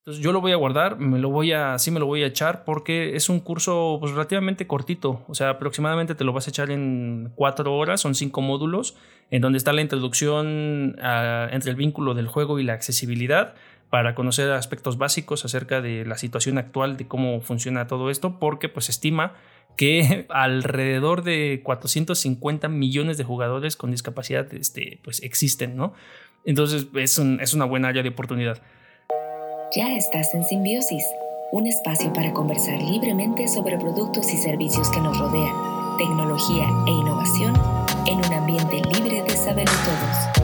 Entonces yo lo voy a guardar, me lo voy a echar porque es un curso pues relativamente cortito, o sea, aproximadamente te lo vas a echar en 4 horas, son 5 módulos, en donde está la introducción entre el vínculo del juego y la accesibilidad, para conocer aspectos básicos acerca de la situación actual, de cómo funciona todo esto, porque pues se estima que alrededor de 450 millones de jugadores con discapacidad pues existen, ¿no? Entonces es una buena área de oportunidad. Ya estás en Simbiosis, un espacio para conversar libremente sobre productos y servicios que nos rodean, tecnología e innovación en un ambiente libre de saberlo todos.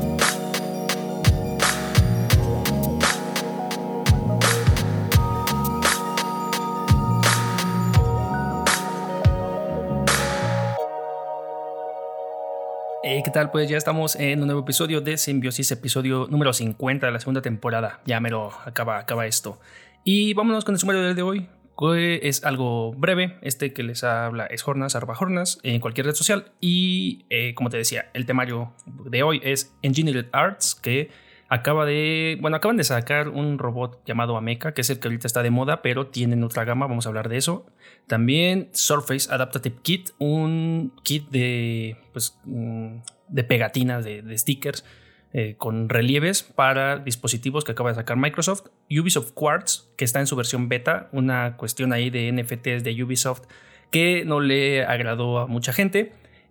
¿Qué tal? Pues ya estamos en un nuevo episodio de Simbiosis, episodio número 50 de la segunda temporada. Ya mero acaba esto. Y vámonos con el sumario de hoy, que es algo breve. Que les habla es Hornas, @Hornas, en cualquier red social. Y como te decía, el temario de hoy es Engineered Arts, que acaban de sacar un robot llamado Ameca, que es el que ahorita está de moda, pero tienen otra gama, vamos a hablar de eso. También Surface Adaptative Kit, un kit de pegatinas, de stickers con relieves para dispositivos que acaba de sacar Microsoft. Ubisoft Quartz, que está en su versión beta, una cuestión ahí de NFTs de Ubisoft que no le agradó a mucha gente.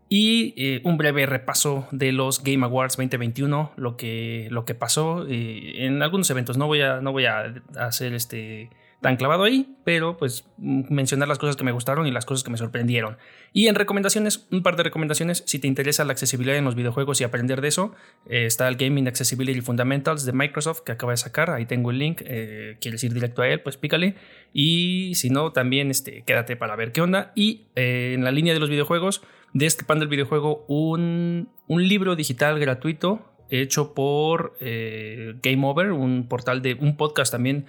Y un breve repaso de los Game Awards 2021, lo que pasó en algunos eventos. No voy a hacer tan clavado ahí, pero pues mencionar las cosas que me gustaron y las cosas que me sorprendieron. Y en recomendaciones, un par de recomendaciones. Si te interesa la accesibilidad en los videojuegos y aprender de eso, está el Gaming Accessibility Fundamentals de Microsoft, que acaba de sacar. Ahí tengo el link. Quieres ir directo a él, pues pícale. Y si no, también quédate para ver qué onda. Y en la línea de los videojuegos, Destapando el videojuego, un libro digital gratuito hecho por Game Over, un podcast también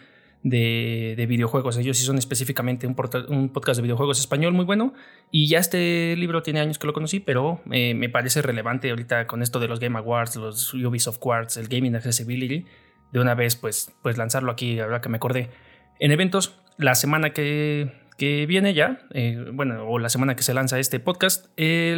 de videojuegos. Ellos sí son específicamente un podcast de videojuegos español muy bueno. Y ya este libro tiene años que lo conocí, pero me parece relevante ahorita con esto de los Game Awards, los Ubisoft Quartz, el Gaming Accessibility. De una vez pues lanzarlo aquí, ahora que me acordé. En eventos, la semana que viene ya, o la semana que se lanza este podcast,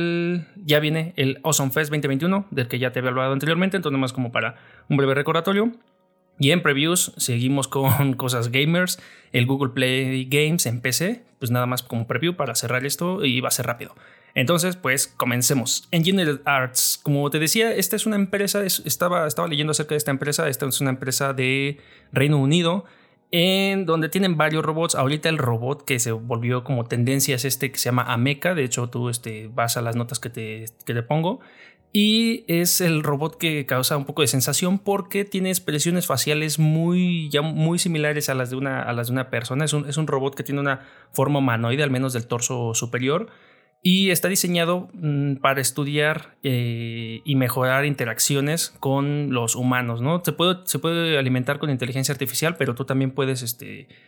ya viene el Awesome Fest 2021, del que ya te había hablado anteriormente, entonces nomás como para un breve recordatorio. Y en previews seguimos con cosas gamers, el Google Play Games en PC, pues nada más como preview para cerrar esto, y va a ser rápido. Entonces, pues comencemos. Engineered Arts, como te decía, esta es una empresa, estaba leyendo acerca de esta empresa. Esta es una empresa de Reino Unido, en donde tienen varios robots. Ahorita el robot que se volvió como tendencia es que se llama Ameca. De hecho, tú vas a las notas que te pongo. Y es el robot que causa un poco de sensación porque tiene expresiones faciales muy similares a las de una persona. Es un robot que tiene una forma humanoide, al menos del torso superior. Y está diseñado para estudiar y mejorar interacciones con los humanos, ¿no? Se puede alimentar con inteligencia artificial, pero tú también puedes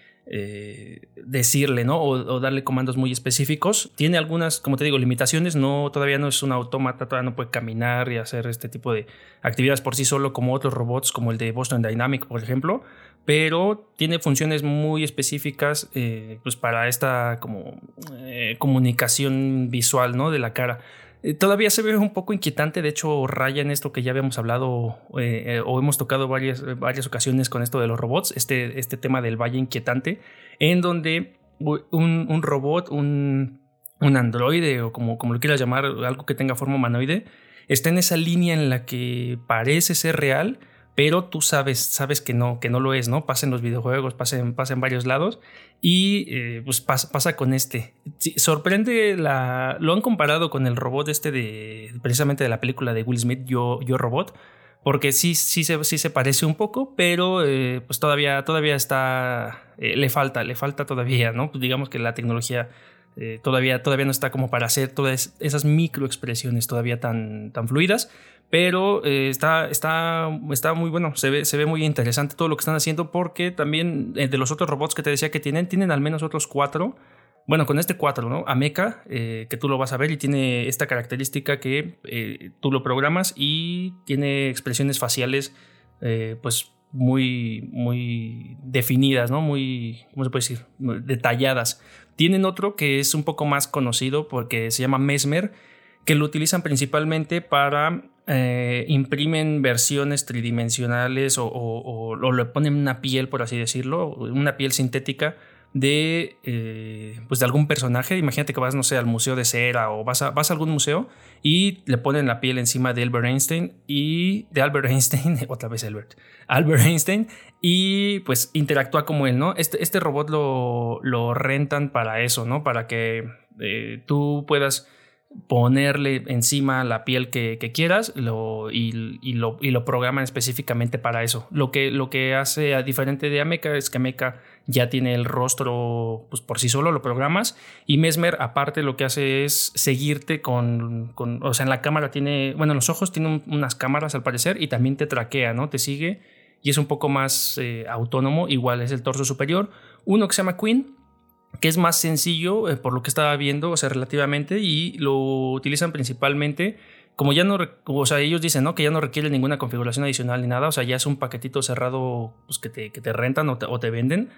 decirle, ¿no? O darle comandos muy específicos. Tiene algunas, como te digo, limitaciones. Todavía no es un autómata, todavía no puede caminar y hacer este tipo de actividades por sí solo como otros robots, como el de Boston Dynamics, por ejemplo. Pero tiene funciones muy específicas pues para esta comunicación visual, ¿no? De la cara. Todavía se ve un poco inquietante, de hecho raya en esto que ya habíamos hablado o hemos tocado varias ocasiones con esto de los robots, este tema del valle inquietante, en donde un robot, un androide o como lo quieras llamar, algo que tenga forma humanoide, está en esa línea en la que parece ser real, pero tú sabes que no lo es, ¿no? Pasa en los videojuegos, pasa en varios lados y pues pasa con Sí, sorprende lo han comparado con el robot precisamente de la película de Will Smith, Yo Robot, porque sí se parece un poco, pero pues todavía está, le falta todavía, ¿no? Pues digamos que la tecnología todavía no está como para hacer todas esas microexpresiones todavía tan fluidas. Pero está muy bueno, se ve muy interesante todo lo que están haciendo, porque también de los otros robots que te decía que tienen al menos otros 4. Bueno, con 4, ¿no? Ameca, que tú lo vas a ver y tiene esta característica que tú lo programas y tiene expresiones faciales pues muy definidas, ¿no? Muy, ¿cómo se puede decir? Muy detalladas. Tienen otro que es un poco más conocido porque se llama Mesmer, que lo utilizan principalmente para imprimen versiones tridimensionales o le ponen una piel, por así decirlo, una piel sintética pues de algún personaje. Imagínate que vas, no sé, al museo de cera o vas a algún museo y le ponen la piel encima de Albert Einstein otra vez Albert Einstein, y pues interactúa como él, ¿no? Este robot lo rentan para eso, ¿no? Para que tú puedas ponerle encima la piel que quieras y lo programan específicamente para eso. Lo que hace a diferente de Ameca es que Ameca ya tiene el rostro pues por sí solo, lo programas, y Mesmer aparte lo que hace es seguirte o sea, en la cámara en los ojos tiene unas cámaras al parecer y también te traquea, ¿no? Te sigue y es un poco más autónomo. Igual es el torso superior. Uno que se llama Queen, que es más sencillo por lo que estaba viendo, o sea, relativamente, y lo utilizan principalmente como ya no, o sea, ellos dicen, ¿no? Que ya no requiere ninguna configuración adicional ni nada, o sea, ya es un paquetito cerrado pues, que te rentan o te venden.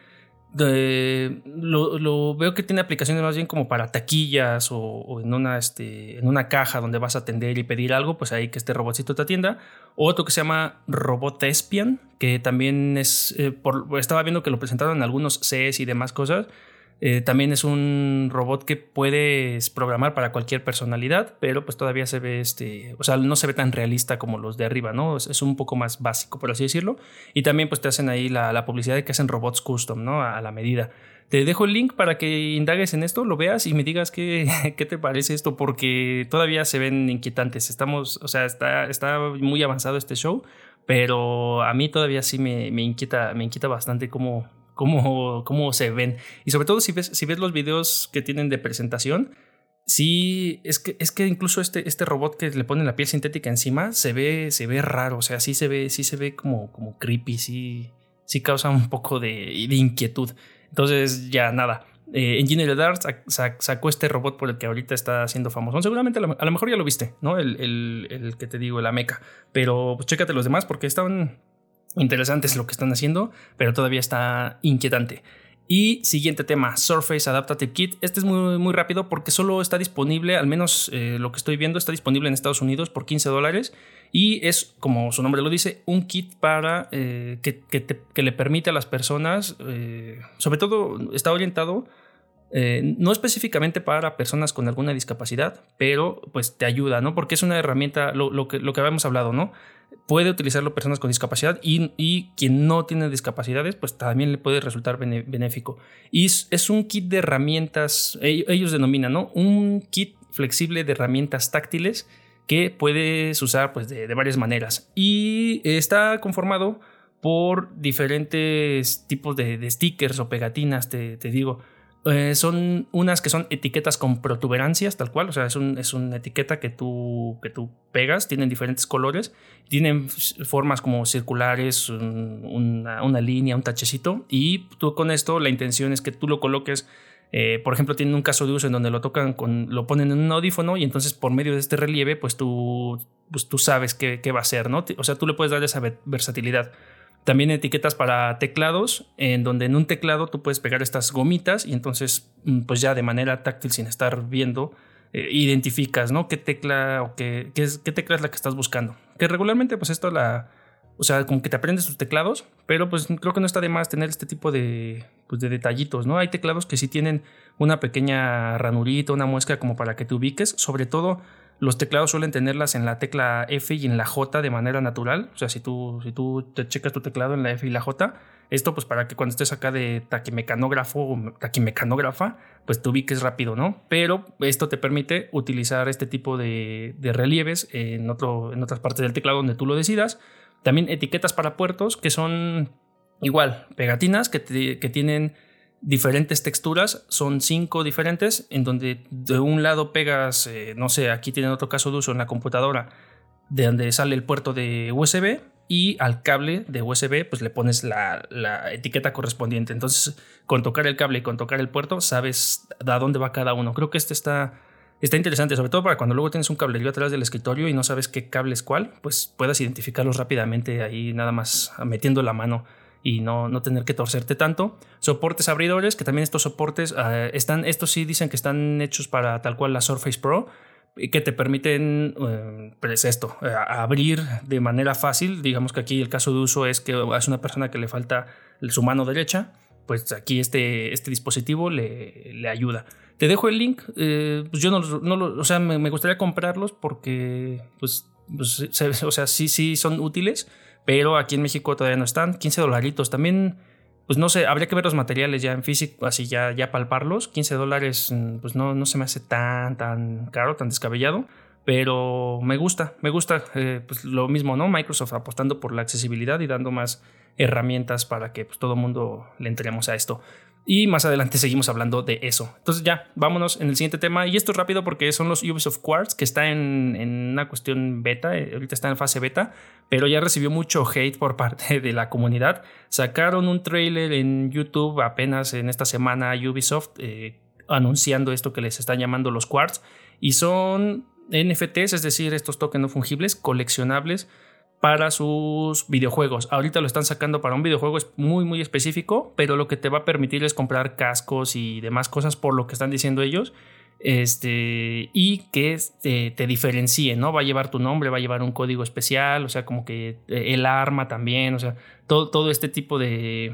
Lo veo que tiene aplicaciones más bien como para taquillas o en una caja donde vas a atender y pedir algo, pues ahí que este robotcito te atienda. Otro que se llama Robot Espion, que también estaba viendo que lo presentaron en algunos CES y demás cosas. También es un robot que puedes programar para cualquier personalidad, pero pues todavía se ve o sea, no se ve tan realista como los de arriba, ¿no? Es un poco más básico, por así decirlo. Y también pues te hacen ahí la publicidad de que hacen robots custom, ¿no? A la medida. Te dejo el link para que indagues en esto, lo veas y me digas qué te parece esto, porque todavía se ven inquietantes. O sea, está muy avanzado este show, pero a mí todavía sí me inquieta bastante cómo se ven. Y sobre todo si ves los videos que tienen de presentación, sí, es que incluso este robot que le ponen la piel sintética encima se ve raro. O sea, sí se ve como creepy, sí causa un poco de inquietud. Entonces ya nada, Engineered Arts sacó este robot por el que ahorita está siendo famoso. Seguramente a lo mejor ya lo viste, ¿no? El que te digo, el Ameca. Pero pues chécate los demás porque estaban interesantes lo que están haciendo, pero todavía está inquietante. Y siguiente tema, Surface Adaptive Kit. Este es muy, muy rápido porque solo está disponible, al menos lo que estoy viendo, está disponible en Estados Unidos por $15. Y es, como su nombre lo dice, un kit para que le permite a las personas, sobre todo está orientado no específicamente para personas con alguna discapacidad, pero pues te ayuda, ¿no? Porque es una herramienta, lo que habíamos hablado, ¿no? Puede utilizarlo personas con discapacidad y quien no tiene discapacidades, pues también le puede resultar benéfico. Y es un kit de herramientas, ellos denominan, ¿no? Un kit flexible de herramientas táctiles que puedes usar pues de varias maneras. Y está conformado por diferentes tipos de stickers o pegatinas, te digo. Son unas que son etiquetas con protuberancias, tal cual, o sea, es una etiqueta que tú pegas, tienen diferentes colores, tienen formas como circulares, una línea, un tachecito, y tú con esto la intención es que tú lo coloques, por ejemplo, tienen un caso de uso en donde lo ponen en un audífono y entonces por medio de este relieve, pues tú sabes qué va a ser, ¿no? O sea, tú le puedes dar esa versatilidad. También etiquetas para teclados, en donde en un teclado tú puedes pegar estas gomitas y entonces pues ya de manera táctil, sin estar viendo, identificas, ¿no? qué tecla o qué tecla es la que estás buscando. Que regularmente pues esto o sea, como que te aprendes tus teclados, pero pues creo que no está de más tener este tipo de detallitos, ¿no? Hay teclados que sí tienen una pequeña ranurita, una muesca como para que te ubiques. Sobre todo los teclados suelen tenerlas en la tecla F y en la J de manera natural. O sea, si tú te checas tu teclado en la F y la J, esto pues para que cuando estés acá de taquimecanógrafo o taquimecanógrafa, pues te ubiques rápido, ¿no? Pero esto te permite utilizar este tipo de relieves en otras partes del teclado donde tú lo decidas. También etiquetas para puertos, que son igual pegatinas que tienen diferentes texturas, son 5 diferentes, en donde de un lado pegas, no sé, aquí tienen otro caso de uso en la computadora, de donde sale el puerto de USB, y al cable de USB pues le pones la etiqueta correspondiente. Entonces con tocar el cable y con tocar el puerto sabes a dónde va cada uno. Creo que este está está interesante, sobre todo para cuando luego tienes un cablerío atrás del escritorio y no sabes qué cable es cuál, pues puedas identificarlos rápidamente ahí nada más metiendo la mano y no tener que torcerte tanto. Soportes abridores, que también estos soportes estos sí dicen que están hechos para tal cual la Surface Pro, que te permiten abrir de manera fácil. Digamos que aquí el caso de uso es que es una persona que le falta su mano derecha, pues aquí este dispositivo le ayuda. Te dejo el link. Pues yo o sea, me gustaría comprarlos porque sí son útiles, pero aquí en México todavía no están. $15 también. Pues no sé, habría que ver los materiales ya en físico, así ya palparlos. $15, pues no se me hace tan caro, tan descabellado, pero me gusta. Pues lo mismo, ¿no? Microsoft apostando por la accesibilidad y dando más herramientas para que pues, todo el mundo le entremos a esto. Y más adelante seguimos hablando de eso. Entonces ya, vámonos en el siguiente tema. Y esto es rápido porque son los Ubisoft Quartz, que está en una cuestión beta. Ahorita está en fase beta, pero ya recibió mucho hate por parte de la comunidad. Sacaron un trailer en YouTube apenas en esta semana Ubisoft anunciando esto que les están llamando los Quartz. Y son NFTs, es decir, estos tokens no fungibles, coleccionables para sus videojuegos. Ahorita lo están sacando para un videojuego muy muy específico, pero lo que te va a permitir es comprar cascos y demás cosas por lo que están diciendo ellos, y que te diferencie, ¿no? Va a llevar tu nombre, va a llevar un código especial, o sea, como que el arma también, o sea, todo este tipo de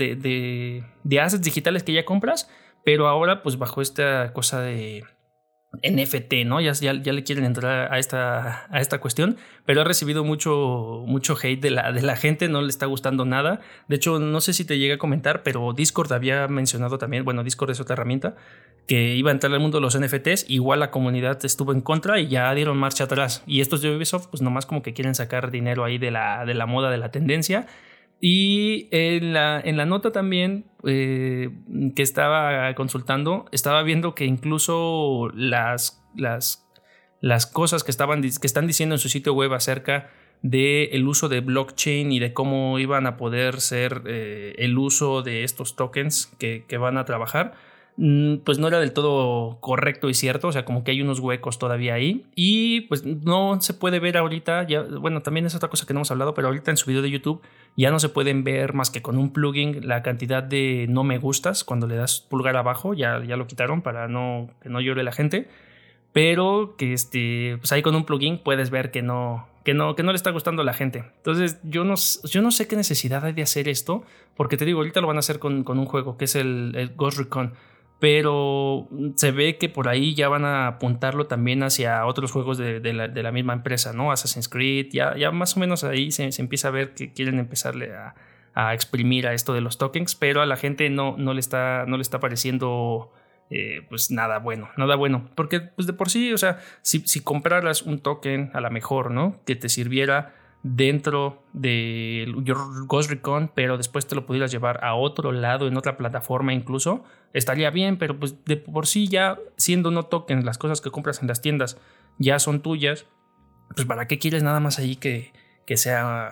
assets digitales que ya compras, pero ahora pues bajo esta cosa de NFT, ¿no? Ya le quieren entrar a esta cuestión, pero ha recibido mucho hate de la gente, no le está gustando nada. De hecho, no sé si te llegué a comentar, pero Discord había mencionado también, bueno, Discord es otra herramienta, que iba a entrar al mundo de los NFTs, igual la comunidad estuvo en contra y ya dieron marcha atrás. Y estos de Ubisoft, pues nomás como que quieren sacar dinero ahí de la moda, de la tendencia. Y en la nota también que estaba consultando, estaba viendo que incluso las cosas que están diciendo en su sitio web acerca del uso de blockchain y de cómo iban a poder ser el uso de estos tokens que van a trabajar, pues no era del todo correcto y cierto, o sea, como que hay unos huecos todavía ahí y pues no se puede ver ahorita, ya, bueno, también es otra cosa que no hemos hablado, pero ahorita en su video de YouTube ya no se pueden ver más que con un plugin la cantidad de no me gustas cuando le das pulgar abajo, ya lo quitaron para que no llore la gente, pero que pues ahí con un plugin puedes ver que no le está gustando a la gente. Entonces yo no sé qué necesidad hay de hacer esto, porque te digo, ahorita lo van a hacer con un juego que es el Ghost Recon, pero se ve que por ahí ya van a apuntarlo también hacia otros juegos de la misma empresa, ¿no? Assassin's Creed, ya más o menos ahí se empieza a ver que quieren empezarle a exprimir a esto de los tokens, pero a la gente no le está pareciendo pues nada bueno, porque pues de por sí, o sea, si compraras un token a la mejor, ¿no? Que te sirviera dentro de Ghost Recon, pero después te lo pudieras llevar a otro lado, en otra plataforma incluso, estaría bien, pero pues de por sí ya siendo no token, las cosas que compras en las tiendas ya son tuyas, pues ¿para qué quieres nada más ahí que sea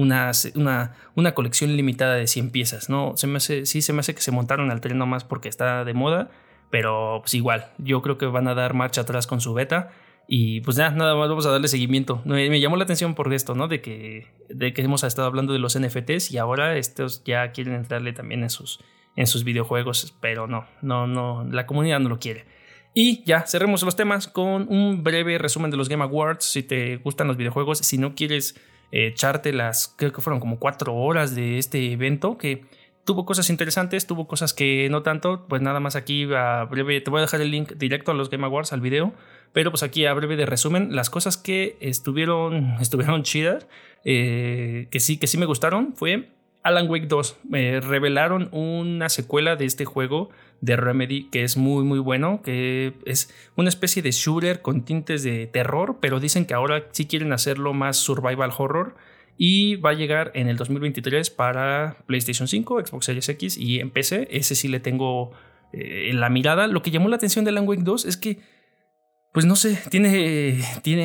una colección limitada de 100 piezas? No, se me hace que se montaron al tren nomás porque está de moda, pero pues igual, yo creo que van a dar marcha atrás con su beta. Y pues nada más vamos a darle seguimiento. Me llamó la atención por esto, ¿no? De que hemos estado hablando de los NFTs y ahora estos ya quieren entrarle también en sus videojuegos, pero no, la comunidad no lo quiere. Y ya, cerremos los temas con un breve resumen de los Game Awards. Si te gustan los videojuegos, si no quieres echarte creo que fueron como 4 horas de este evento, que tuvo cosas interesantes, tuvo cosas que no tanto, pues nada más aquí a breve, te voy a dejar el link directo a los Game Awards, al video, pero pues aquí a breve de resumen, las cosas que estuvieron chidas, que sí me gustaron, fue Alan Wake 2. Revelaron una secuela de este juego de Remedy que es muy muy bueno, que es una especie de shooter con tintes de terror, pero dicen que ahora sí quieren hacerlo más survival horror. Y va a llegar en el 2023 para PlayStation 5, Xbox Series X y en PC. Ese sí le tengo en la mirada. Lo que llamó la atención de Alan Wake 2 es que, pues no sé, tiene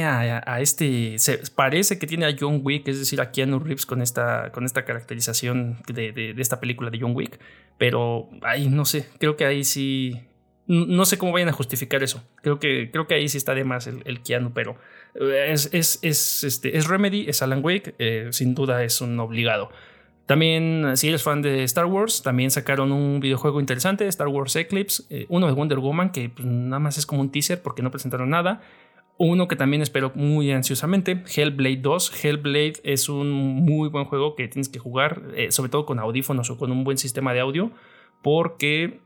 parece que tiene a John Wick, es decir, a Keanu Reeves con esta caracterización de esta película de John Wick. Pero, no sé, creo que ahí sí no sé cómo vayan a justificar eso. Creo que ahí sí está de más el Keanu, pero es Remedy, es Alan Wake, sin duda es un obligado. También, si eres fan de Star Wars, también sacaron un videojuego interesante, Star Wars Eclipse, uno de Wonder Woman, que pues, nada más es como un teaser porque no presentaron nada. Uno que también espero muy ansiosamente, Hellblade 2. Hellblade es un muy buen juego que tienes que jugar, sobre todo con audífonos o con un buen sistema de audio, porque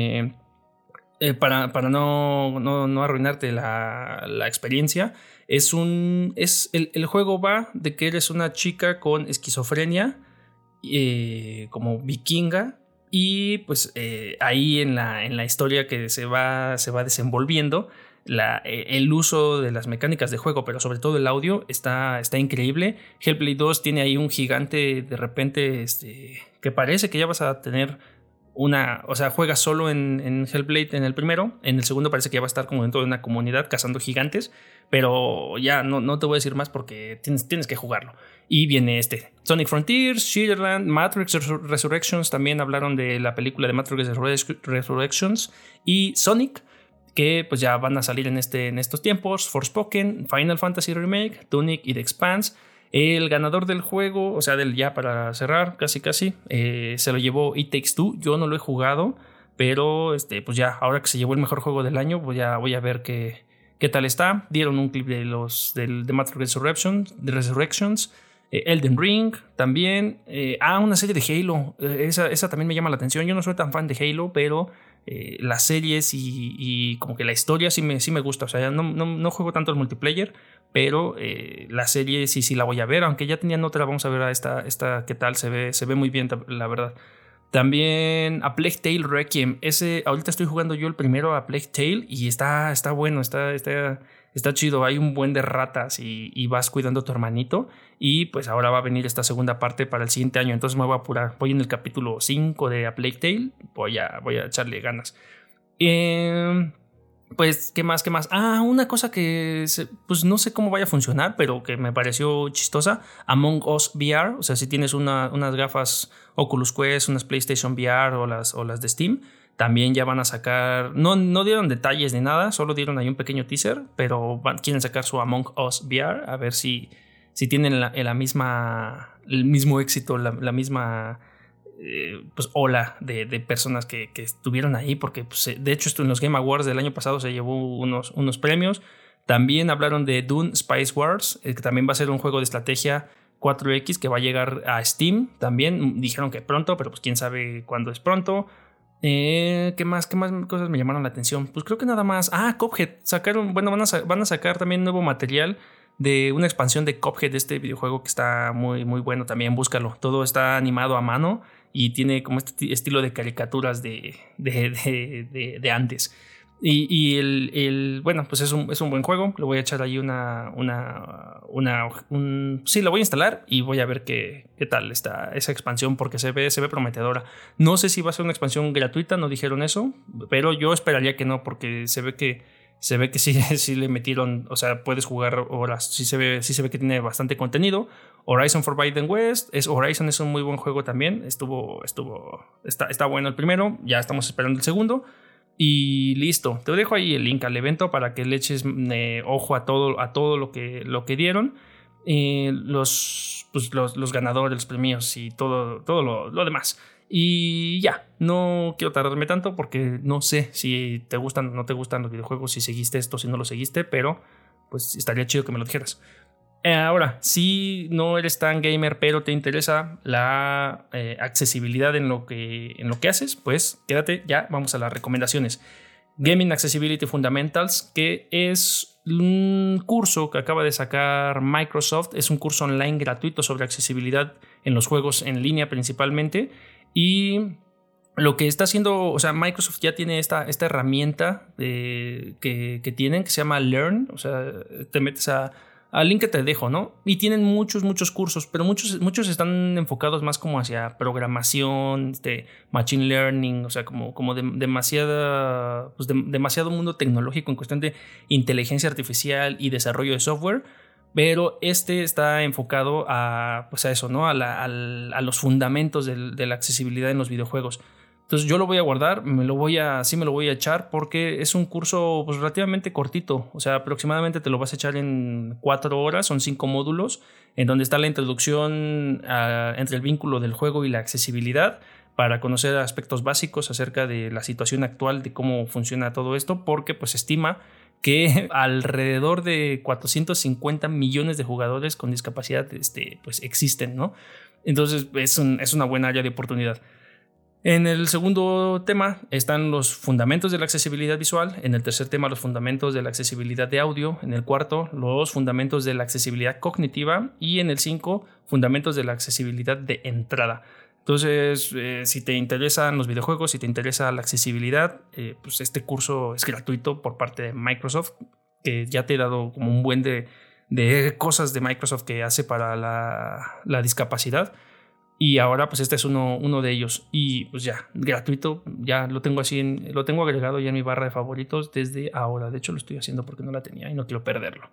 para no arruinarte la experiencia, el juego va de que eres una chica con esquizofrenia, como vikinga, y pues ahí en la historia que se va desenvolviendo, el uso de las mecánicas de juego, pero sobre todo el audio, está increíble. Hellblade 2 tiene ahí un gigante de repente, que parece que ya vas a tener o sea, juegas solo en Hellblade en el primero, en el segundo parece que ya va a estar como dentro de una comunidad cazando gigantes, pero ya no te voy a decir más porque tienes que jugarlo. Y viene Sonic Frontiers, Shadowland, Matrix Resurrections, también hablaron de la película de Matrix Resurrections, y Sonic, que pues ya van a salir en estos tiempos, Forspoken, Final Fantasy Remake, Tunic y The Expanse. El ganador del juego, o sea, ya para cerrar, casi, se lo llevó It Takes Two. Yo no lo he jugado, pero pues ya, ahora que se llevó el mejor juego del año, voy a ver qué tal está. Dieron un clip de Matrix Resurrections, Elden Ring también. Una serie de Halo. Esa también me llama la atención. Yo no soy tan fan de Halo, pero las series y como que la historia sí me gusta. O sea, no juego tanto el multiplayer, pero la serie sí la voy a ver. Aunque ya tenían otra, vamos a ver a esta qué tal. Se ve muy bien, la verdad. También A Plague Tale Requiem. Ahorita estoy jugando yo el primero, A Plague Tale, y está bueno, está chido. Hay un buen de ratas y vas cuidando a tu hermanito. Y pues ahora va a venir esta segunda parte para el siguiente año. Entonces me voy a apurar. Voy en el capítulo 5 de A Plague Tale. Voy a echarle ganas. Pues, ¿qué más? Una cosa que pues no sé cómo vaya a funcionar, pero que me pareció chistosa. Among Us VR. O sea, si tienes unas gafas Oculus Quest, unas PlayStation VR o las de Steam, también ya van a sacar. No dieron detalles ni nada, solo dieron ahí un pequeño teaser, pero quieren sacar su Among Us VR, a ver si tienen el mismo éxito, la misma pues ola de personas que estuvieron ahí, porque pues, de hecho esto en los Game Awards del año pasado se llevó unos premios. También hablaron de Dune Spice Wars, que también va a ser un juego de estrategia 4X que va a llegar a Steam. También dijeron que pronto, pero pues quién sabe cuándo es pronto. ¿Qué más cosas me llamaron la atención? Pues creo que nada más. Cuphead. Van a sacar también nuevo material de una expansión de Cuphead, de este videojuego que está muy, muy bueno también. Búscalo. Todo está animado a mano y tiene como este estilo de caricaturas de antes. Y bueno, pues es un buen juego. Le voy a echar ahí sí, lo voy a instalar y voy a ver qué tal está esa expansión, porque se ve prometedora. No sé si va a ser una expansión gratuita, no dijeron eso, pero yo esperaría que no, porque se ve que sí le metieron, o sea, puedes jugar horas, sí se ve que tiene bastante contenido. Horizon Forbidden West, Horizon es un muy buen juego también, está bueno el primero, ya estamos esperando el segundo. Y listo, te dejo ahí el link al evento para que le eches ojo a todo lo que dieron, los ganadores, los premios y todo lo demás. Y ya, no quiero tardarme tanto porque no sé si te gustan o no te gustan los videojuegos, si seguiste esto, si no lo seguiste, pero pues estaría chido que me lo dijeras. Ahora, si no eres tan gamer pero te interesa la accesibilidad en lo que haces, pues quédate, ya vamos a las recomendaciones. Gaming Accessibility Fundamentals, que es un curso que acaba de sacar Microsoft. Es un curso online gratuito sobre accesibilidad en los juegos en línea principalmente. Y lo que está haciendo, o sea, Microsoft ya tiene esta herramienta que tienen, que se llama Learn. O sea, te metes al link que te dejo, ¿no? Y tienen muchos cursos, pero muchos están enfocados más como hacia programación, machine learning, o sea, como demasiado mundo tecnológico en cuestión de inteligencia artificial y desarrollo de software. Pero está enfocado a eso, ¿no? A los fundamentos de la accesibilidad en los videojuegos. Entonces yo lo voy a guardar, me lo voy a echar porque es un curso pues, relativamente cortito. O sea, aproximadamente te lo vas a echar en 4 horas, son 5 módulos, en donde está la introducción entre el vínculo del juego y la accesibilidad, para conocer aspectos básicos acerca de la situación actual, de cómo funciona todo esto, porque pues estima que alrededor de 450 millones de jugadores con discapacidad pues existen, ¿no? Entonces es una buena área de oportunidad. En el segundo tema están los fundamentos de la accesibilidad visual, en el tercer tema los fundamentos de la accesibilidad de audio, en el cuarto los fundamentos de la accesibilidad cognitiva y en el 5 fundamentos de la accesibilidad de entrada. Entonces, si te interesan los videojuegos, si te interesa la accesibilidad, pues este curso es gratuito por parte de Microsoft, que ya te he dado como un buen de cosas de Microsoft que hace para la discapacidad. Y ahora pues este es uno de ellos. Y pues ya, gratuito, ya lo tengo lo tengo agregado ya en mi barra de favoritos desde ahora. De hecho lo estoy haciendo porque no la tenía y no quiero perderlo.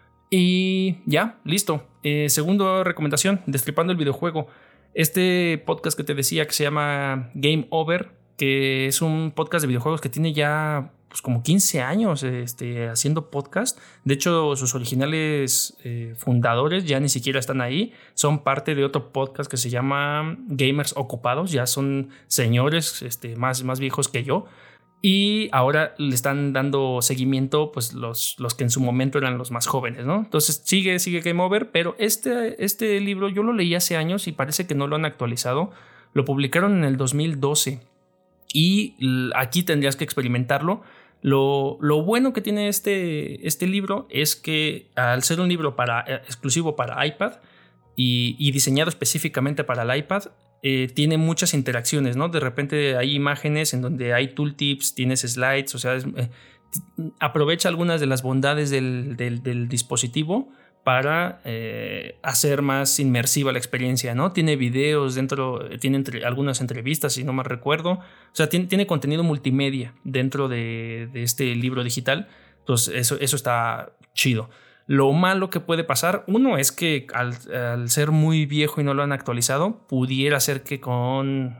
Y ya, listo. Segunda recomendación, Destripando el videojuego. Este podcast que te decía que se llama Game Over, que es un podcast de videojuegos que tiene ya pues como 15 años haciendo podcast. De hecho, sus originales fundadores ya ni siquiera están ahí. Son parte de otro podcast que se llama Gamers Ocupados. Ya son señores más viejos que yo. Y ahora le están dando seguimiento pues los que en su momento eran los más jóvenes, ¿no? Entonces sigue Game Over, pero este libro yo lo leí hace años y parece que no lo han actualizado. Lo publicaron en el 2012 y aquí tendrías que experimentarlo. Lo bueno que tiene este libro es que al ser un libro exclusivo para iPad y diseñado específicamente para el iPad, tiene muchas interacciones, ¿no? De repente hay imágenes en donde hay tooltips, tienes slides, o sea, aprovecha algunas de las bondades del dispositivo para hacer más inmersiva la experiencia, ¿no? Tiene videos dentro, tiene algunas entrevistas, si no mal recuerdo. O sea, tiene contenido multimedia dentro de este libro digital. Entonces, eso está chido. Lo malo que puede pasar, uno, es que al ser muy viejo y no lo han actualizado, pudiera ser que con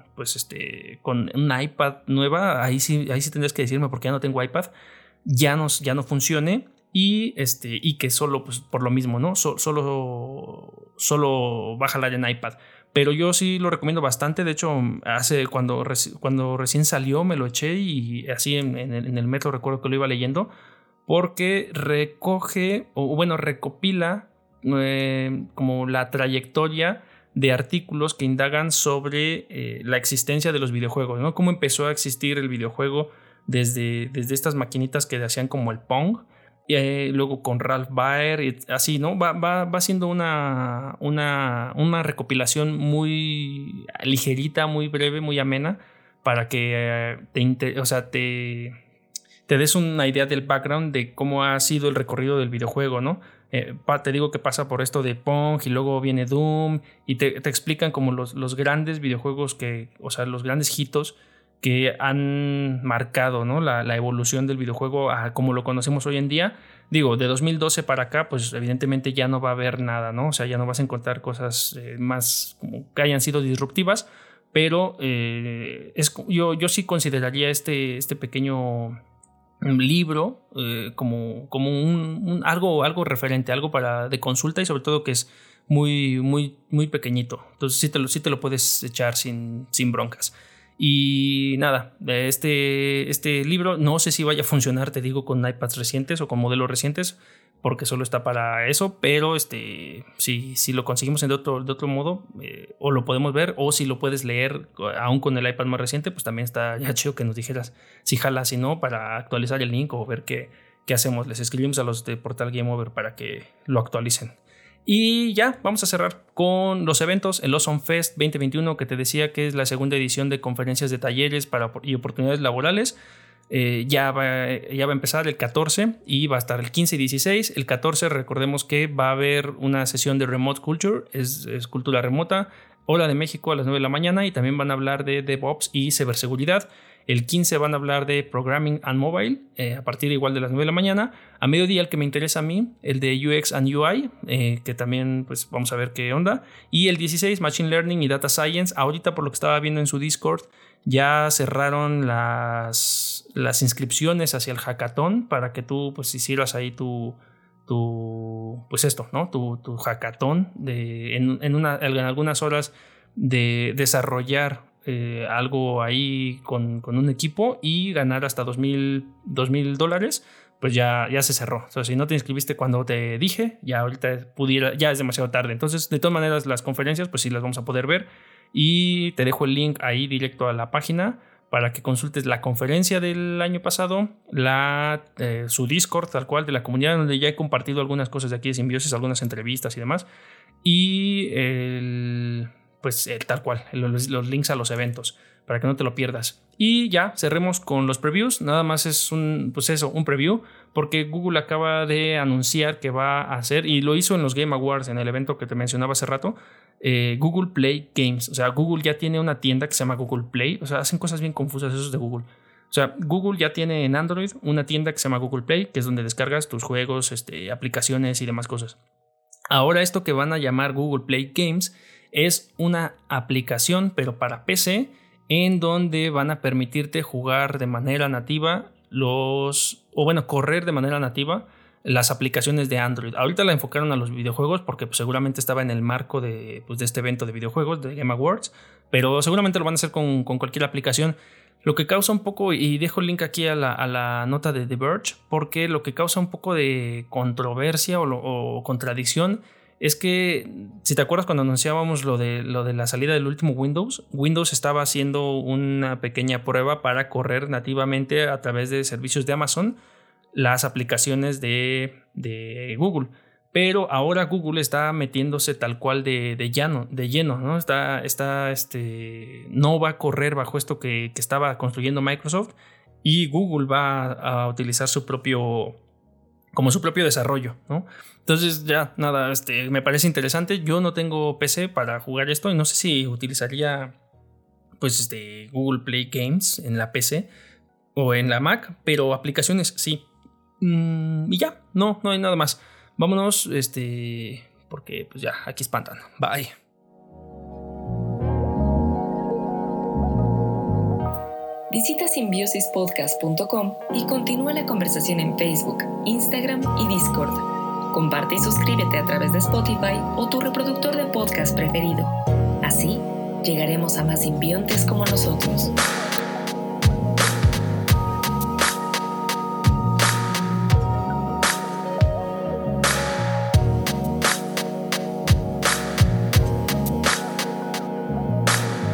una iPad nueva, ahí sí tendrías que decirme porque ya no tengo iPad, ya no funcione y que solo pues por lo mismo, ¿no? Solo bájala en iPad. Pero yo sí lo recomiendo bastante. De hecho, cuando recién salió me lo eché y así en el metro recuerdo que lo iba leyendo, porque recopila como la trayectoria de artículos que indagan sobre la existencia de los videojuegos, ¿no? Cómo empezó a existir el videojuego desde estas maquinitas que hacían como el Pong, y luego con Ralph Baer, y así, ¿no? Va siendo una recopilación muy ligerita, muy breve, muy amena, para que te des una idea del background de cómo ha sido el recorrido del videojuego, ¿no? Te digo que pasa por esto de Pong y luego viene Doom y te explican como los grandes videojuegos los grandes hitos que han marcado, ¿no? la evolución del videojuego a como lo conocemos hoy en día. Digo, de 2012 para acá, pues evidentemente ya no va a haber nada, ¿no? O sea, ya no vas a encontrar cosas más como que hayan sido disruptivas, pero yo sí consideraría este pequeño libro como algo referente, algo de consulta, y sobre todo que es muy, muy, muy pequeñito. Entonces sí te lo puedes echar sin broncas. Y nada, este libro no sé si vaya a funcionar, te digo, con iPads recientes o con modelos recientes, porque solo está para eso, pero si lo conseguimos de otro modo, o lo podemos ver, o si lo puedes leer aún con el iPad más reciente, pues también está ya chido que nos dijeras si jala, si no, para actualizar el link o ver qué hacemos. Les escribimos a los de Portal Game Over para que lo actualicen. Y ya, vamos a cerrar con los eventos. El Awesome Fest 2021, que te decía que es la segunda edición de conferencias de talleres y oportunidades laborales. Ya va a empezar el 14 y va a estar el 15 y 16. El 14, recordemos que va a haber una sesión de Remote Culture, es cultura remota, hora de México a las 9 de la mañana, y también van a hablar de DevOps y ciberseguridad. El 15 van a hablar de Programming and Mobile, a partir igual de las 9 de la mañana. A mediodía, el que me interesa a mí, el de UX and UI, que también pues vamos a ver qué onda. Y el 16, Machine Learning y Data Science. Ahorita, por lo que estaba viendo en su Discord, ya cerraron las inscripciones hacia el hackathon para que tú pues hicieras ahí tu hackathon en algunas horas de desarrollar algo ahí con un equipo y ganar hasta $2,000, pues ya se cerró. O sea, si no te inscribiste cuando te dije, ya ahorita ya es demasiado tarde. Entonces, de todas maneras, las conferencias, pues sí las vamos a poder ver. Y te dejo el link ahí directo a la página para que consultes la conferencia del año pasado, su Discord tal cual de la comunidad, donde ya he compartido algunas cosas de aquí de Simbiosis, algunas entrevistas y demás. Y tal cual, los links a los eventos, para que no te lo pierdas. Y ya cerremos con los previews. Nada más es un preview, porque Google acaba de anunciar que va a hacer, y lo hizo en los Game Awards, en el evento que te mencionaba hace rato, Google Play Games. O sea, Google ya tiene una tienda que se llama Google Play. O sea, hacen cosas bien confusas esos de Google. O sea, Google ya tiene en Android una tienda que se llama Google Play, que es donde descargas tus juegos, aplicaciones y demás cosas. Ahora esto que van a llamar Google Play Games es una aplicación, pero para PC, en donde van a permitirte jugar de manera nativa correr de manera nativa las aplicaciones de Android. Ahorita la enfocaron a los videojuegos porque pues, seguramente estaba en el marco de este evento de videojuegos de Game Awards, pero seguramente lo van a hacer con cualquier aplicación. Lo que causa un poco, y dejo el link aquí a la nota de The Verge, porque lo que causa un poco de controversia o contradicción es que, si te acuerdas cuando anunciábamos lo de la salida del último Windows estaba haciendo una pequeña prueba para correr nativamente a través de servicios de Amazon las aplicaciones de Google. Pero ahora Google está metiéndose tal cual de lleno, ¿no? No va a correr bajo esto que estaba construyendo Microsoft, y Google va a utilizar su propio desarrollo, ¿no? Entonces ya, nada, me parece interesante. Yo no tengo PC para jugar esto y no sé si utilizaría Google Play Games en la PC o en la Mac, pero aplicaciones sí. Y ya, no hay nada más. Vámonos, porque pues ya, aquí espantan. Bye. Visita simbiosispodcast.com y continúa la conversación en Facebook, Instagram y Discord. Comparte y suscríbete a través de Spotify o tu reproductor de podcast preferido. Así, llegaremos a más simbiontes como nosotros.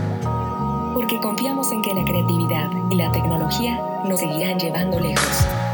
Porque confiamos en que la creatividad y la tecnología nos seguirán llevando lejos.